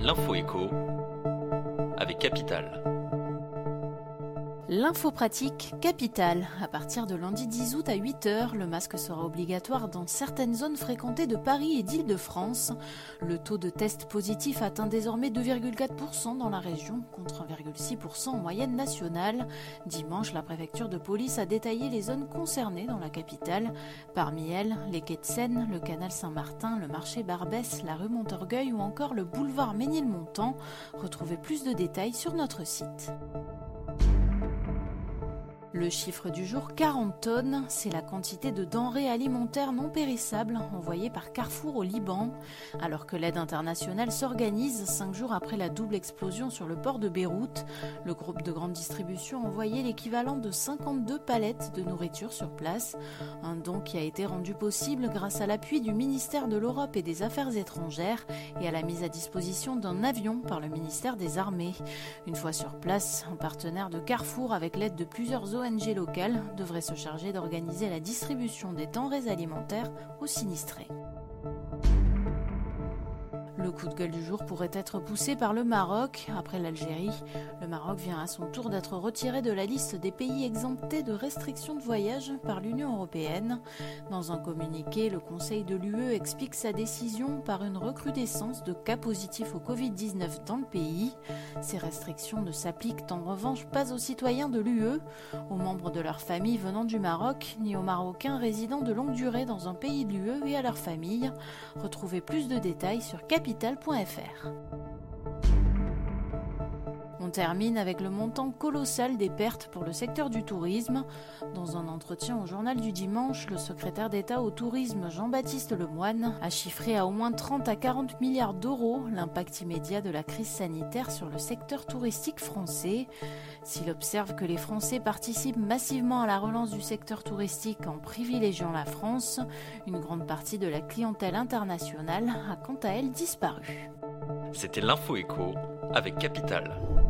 L'info écho avec Capital. L'info pratique Capital. À partir de lundi 10 août à 8h, le masque sera obligatoire dans certaines zones fréquentées de Paris et d'Île-de-France. Le taux de tests positifs atteint désormais 2,4% dans la région, contre 1,6% en moyenne nationale. Dimanche, la préfecture de police a détaillé les zones concernées dans la capitale. Parmi elles, les quais de Seine, le canal Saint-Martin, le marché Barbès, la rue Montorgueil ou encore le boulevard Ménilmontant. Retrouvez plus de détails sur notre site. Le chiffre du jour, 40 tonnes, c'est la quantité de denrées alimentaires non périssables envoyées par Carrefour au Liban. Alors que l'aide internationale s'organise 5 jours après la double explosion sur le port de Beyrouth, le groupe de grande distribution a envoyé l'équivalent de 52 palettes de nourriture sur place. Un don qui a été rendu possible grâce à l'appui du ministère de l'Europe et des Affaires étrangères et à la mise à disposition d'un avion par le ministère des Armées. Une fois sur place, un partenaire de Carrefour avec l'aide de plusieurs ONG locales devrait se charger d'organiser la distribution des denrées alimentaires aux sinistrés. Le coup de gueule du jour pourrait être poussé par le Maroc. Après l'Algérie, le Maroc vient à son tour d'être retiré de la liste des pays exemptés de restrictions de voyage par l'Union européenne. Dans un communiqué, le Conseil de l'UE explique sa décision par une recrudescence de cas positifs au Covid-19 dans le pays. Ces restrictions ne s'appliquent en revanche pas aux citoyens de l'UE, aux membres de leur famille venant du Maroc, ni aux Marocains résidant de longue durée dans un pays de l'UE et à leur famille. Retrouvez plus de détails sur capital.fr. On termine avec le montant colossal des pertes pour le secteur du tourisme. Dans un entretien au journal du dimanche, le secrétaire d'État au tourisme Jean-Baptiste Lemoyne a chiffré à au moins 30 à 40 milliards d'euros l'impact immédiat de la crise sanitaire sur le secteur touristique français. S'il observe que les Français participent massivement à la relance du secteur touristique en privilégiant la France, une grande partie de la clientèle internationale a quant à elle disparu. C'était l'info écho avec Capital.